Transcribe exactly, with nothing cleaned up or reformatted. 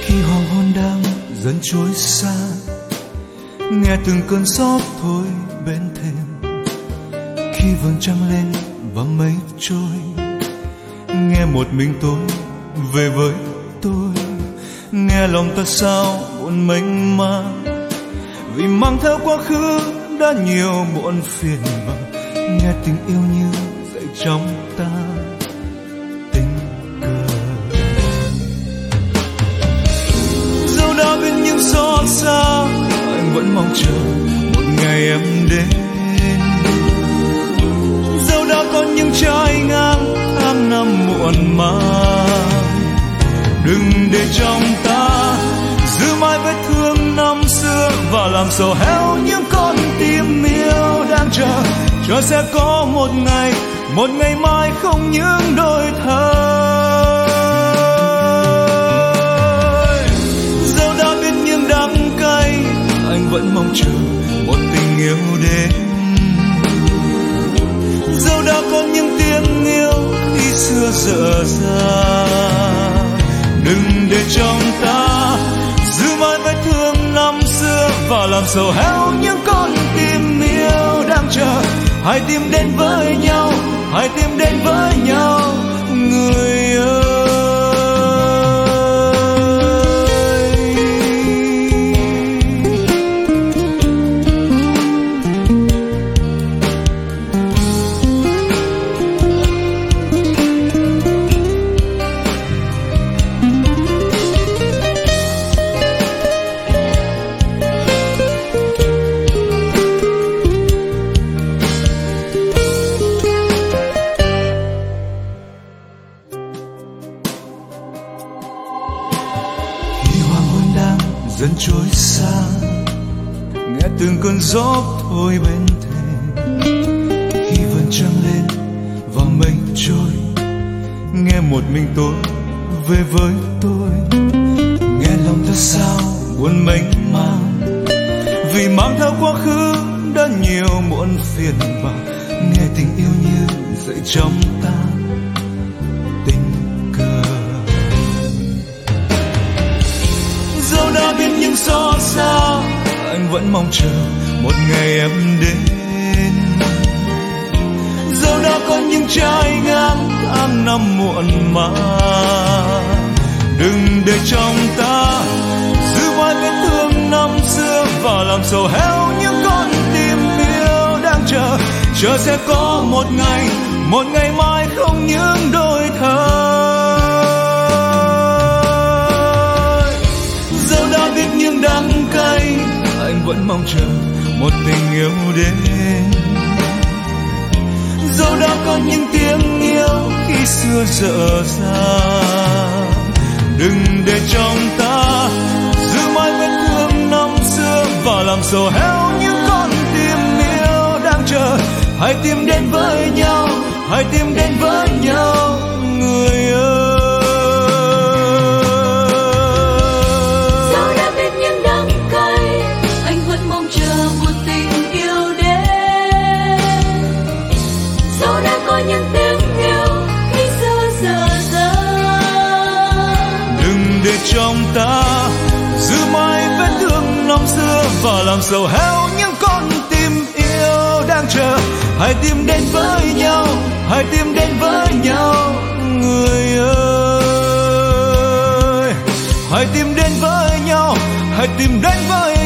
Khi hoàng hôn đang dần trôi xa, nghe từng cơn gió thổi bên thềm. Khi vầng trăng lên và mây trôi, nghe một mình tôi về với tôi. Nghe lòng ta sao buồn mênh mang, vì mang theo quá khứ đã nhiều muộn phiền vàng. Nghe tình yêu như dậy trong ta tình cờ. Dẫu đã biết những xót xa, anh vẫn mong chờ một ngày em đến. Dẫu đã có những trái ngang tháng năm muộn màng, đừng để trong ta giữ mãi vết thương năm xưa và làm sầu héo những con tim yêu đang chờ. Cho sẽ có một ngày, một ngày mai không những đôi thời. Dẫu đã biết những đắng cay, anh vẫn mong chờ một tình yêu đến. Dẫu đã có những tiếng yêu khi xưa dở dang, đừng để trong ta giữ mãi vết thương năm xưa và làm sầu héo những con tim yêu đang chờ. Hai tim đến với nhau, hai tim đến với nhau, người ơi. Dần trôi xa, nghe từng cơn gió thổi bên thềm. Khi vầng trăng lên và mây trôi, nghe một mình tôi về với tôi. Nghe lòng ta sao buồn mênh mang, vì mang theo quá khứ đã nhiều muộn phiền vàng. Nghe tình yêu như dậy trong ta tình cờ. Dẫu đã biết những xót xa, anh vẫn mong chờ một ngày em đến. Dẫu đã có những trái ngang tháng năm muộn màng, đừng để trong ta giữ mãi vết thương năm xưa và làm sầu héo những con tim yêu đang chờ. Chờ sẽ có một ngày, một ngày mai không những đôi thời. Đã biết những đắng cay, anh vẫn mong chờ một tình yêu đến. Dẫu đã có những tiếng yêu khi xưa dở dang, đừng để trong ta giữ mãi vết thương năm xưa và làm sầu héo những con tim yêu đang chờ. Hai tim đến với nhau, hai tim đến với nhau, người ơi. Những tiếng yêu khi xưa dở dang, đừng để trong ta giữ mãi vết thương năm xưa và làm sầu héo những con tim yêu đang chờ. Hai tim đến với nhau, hai tim đến với nhau, người ơi. Hai tim đến với nhau, hai tim đến với